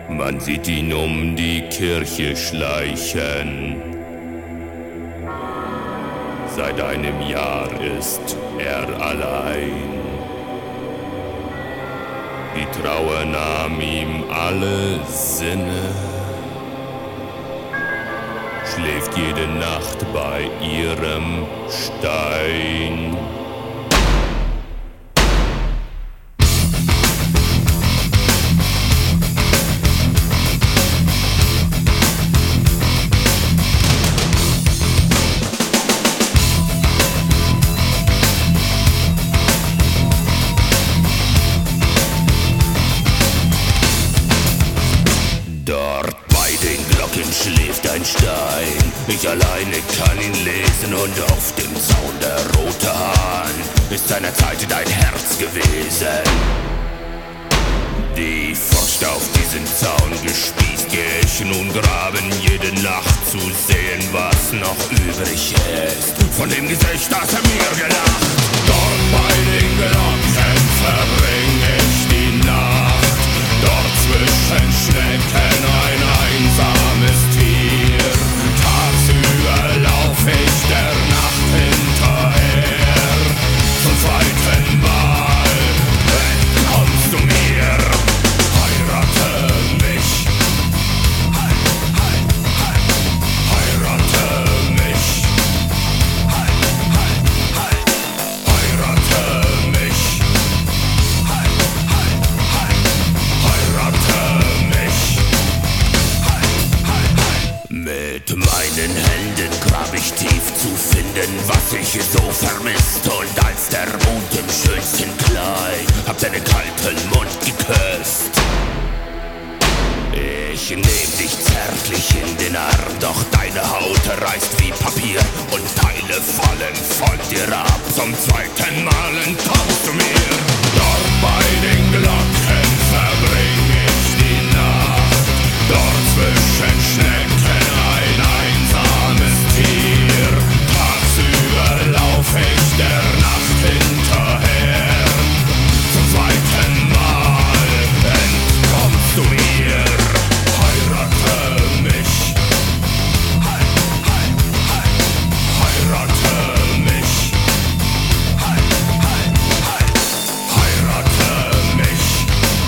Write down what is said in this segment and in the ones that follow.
Man sieht ihn um die Kirche schleichen. Seit einem Jahr ist er allein. Die Trauer nahm ihm alle Sinne. Schläft jede Nacht bei ihrem Stein. Dort bei den Glocken schläft ein Stein. Ich alleine kann ihn lesen und auf dem Zaun der rote Hahn ist seinerzeit dein Herz gewesen. Die Furcht auf diesen Zaun gespießt, geh ich nun graben jede Nacht zu sehen, was noch übrig ist von dem Gesicht, das mir gelacht. Dort bei den Glocken verbring ich die Nacht. Dort zwischen Schnecken ein einsames Tier. Tagsüber lauf ich der Nacht hinterher. Zum zweiten Mal entkommst du mir. Heirate mich. Heirate mich. Heirate mich. Mit meinen Händen grab ich tief zu finden, was ich so vermisst. Und als der Mond im schönsten Kleid hab deinen kalten Mund geküsst. Ich nehm dich zärtlich in den Arm, doch deine Haut reißt wie Papier und Teile fallen von dir ab. Zum zweiten Mal entkommst du mir. Dort bei den Glocken verbring ich die Nacht. Dort zwischen Schnecken ein einsames Tier. Tagsüber lauf ich der Nacht hinterher. Zum zweiten Mal entkommst du mir. Heirate mich. Heirate mich. Heirate mich.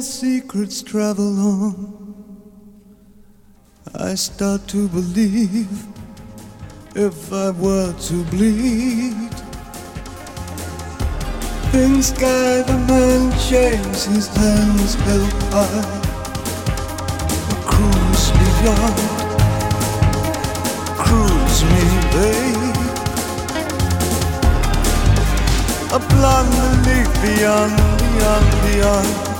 secrets travel on. I start to believe if I were to bleed. In sky the man chains his hands held high. A cruise beyond, cruise me, babe. A blonde leaf beyond, beyond, beyond.